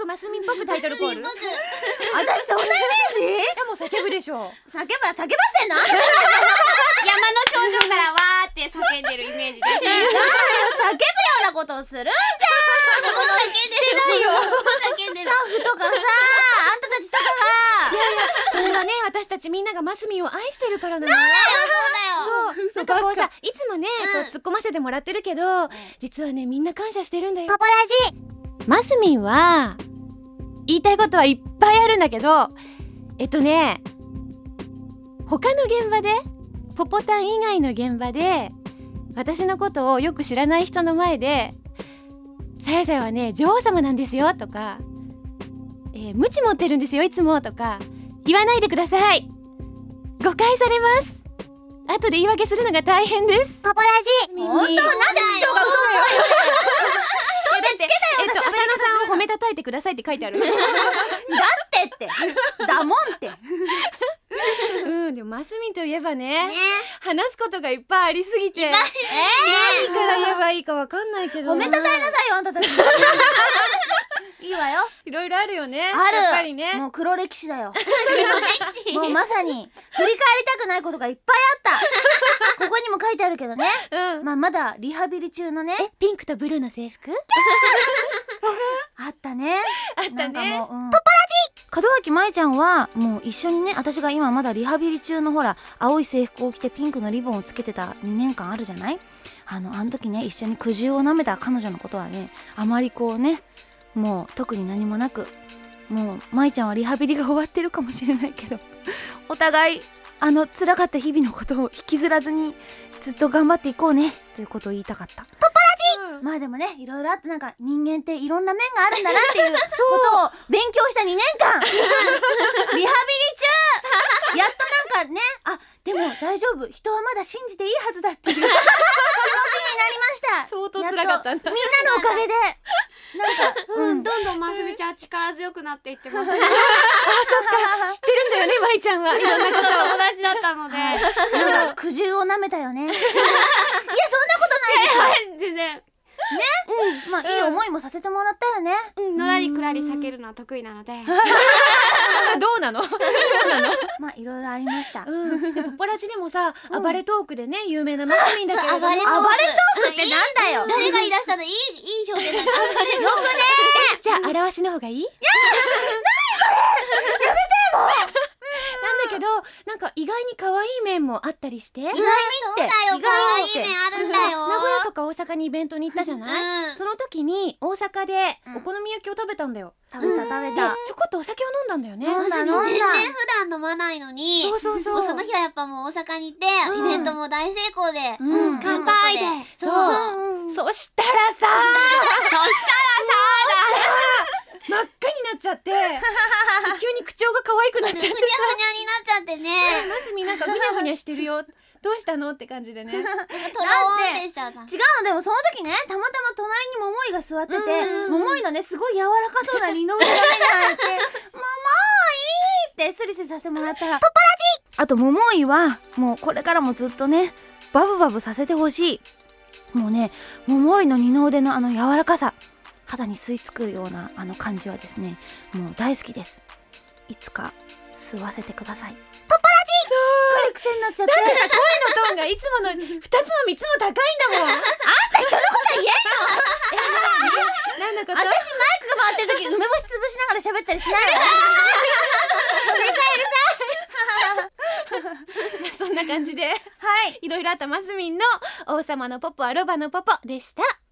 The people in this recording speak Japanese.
マスミンっぽくタイトルコール。 私そんなイメージ？ いやもう叫ぶでしょ。 叫ばせんの？ 山の頂上からわーって叫んでるイメージです。 違うよ、叫ぶようなことをするんじゃん。 してないよ。 叫んでる。 スタッフとかさ、あんたたちとかが。 それはね、私たちみんながマスミンを愛してるからなの。 そうだよ。 そう、なんかこうさ、いつもね、こう突っ込ませてもらってるけど、実はね、みんな感謝してるんだよ。 パパラジ。 マスミンは言いたいことはいっぱいあるんだけど、他の現場で、ポポタン以外の現場で私のことをよく知らない人の前で、さやさやはね女王様なんですよとか、ムチ持ってるんですよいつもとか言わないでください。誤解されます。後で言い訳するのが大変です。 パパラジ。本当？なんで口調が嘘よ。 浅野さんを褒めたたいてくださいって書いてある。 だってだもんって。 でもマスミンといえばね、話すことがいっぱいありすぎて、何から言えばいいかわかんないけど、 褒めたたいなさいよあんたたち。いいわよ。 いろいろあるよね。 ある。 やっぱりね。 もう黒歴史だよ。 黒歴史。 もうまさに振り返りたくないことがいっぱいあった。ここにも書いてあるけどね。まだリハビリ中のね。 ピンクとブルーの制服？ あったね。 あったね。 パパラジ。門脇舞ちゃんはもう一緒にね、私が今まだリハビリ中のほら青い制服を着てピンクのリボンをつけてた2年間あるじゃない。あの時ね、一緒に苦渋を舐めた彼女のことはね、あまりこうね、もう特に何もなく、もう舞ちゃんはリハビリが終わってるかもしれないけど、お互い辛かった日々のことを引きずらずにずっと頑張っていこうねということを言いたかった。パパラジ。まあでもね、いろいろあって、なんか人間っていろんな面があるんだなっていうことを勉強した2年間リハビリ中やっとなんかね、でも大丈夫、人はまだ信じていいはずだっていう気持ちになりました。 相当辛かったんだ。 みんなのおかげでなんか、 どんどんマスミちゃん力強くなっていってます。 知ってるんだよね、舞ちゃんは。いろんなこと友達だったので、 なんか苦渋を舐めたよね。いや、そんなことないですよ。 全然まあいい思いもさせてもらったよね。 のらりくらり避けるのは得意なので。 どうなの？ まあいろいろありました。 ポポラジでもさ、暴れトークでね有名なマスミンだけれども、 暴れトークってなんだよ。 誰が言い出したの？いい表現だ。 よくね。 じゃあ表しの方がいい？なんだけど、なんか意外に可愛い面もあったりして、 そうだよ、可愛い面あるんだよ。 名古屋とか大阪にイベントに行ったじゃない？その時に大阪でお好み焼きを食べたんだよ。 食べた。 ちょこっとお酒を飲んだんだよね。 全然普段飲まないのに、 そう。 その日はやっぱもう大阪に行って、イベントも大成功で、 乾杯で。そう。そしたらさ真っ赤になっちゃって、急に口調が可愛くなっちゃってさ、 ふにゃふにゃになっちゃってね。 マスミなんかふにゃふにゃしてるよ。どうしたのって感じでね。 トローンでしちゃった。 違うの、でもその時ね、たまたま隣に桃井が座ってて、桃井のね、すごい柔らかそうな二の腕が目に入って、桃井ってスリスリさせてもらったら、パパラジ。あと桃井はもうこれからもずっとね、バブバブさせてほしい。もうね、桃井の二の腕の柔らかさ、肌に吸い付くような感じはですね、もう大好きです。いつか吸わせてください。パパラジ。すっごい癖になっちゃって。 だってさ、声のトーンがいつもの2つも3つも高いんだもん。 あんた人のこと言えんの？ なんだこと？ 私マイクが回ってる時梅干し潰しながら喋ったりしないでさ。 そんな感じで、いろいろあったマスミンの王様のポポはロバのポポでした。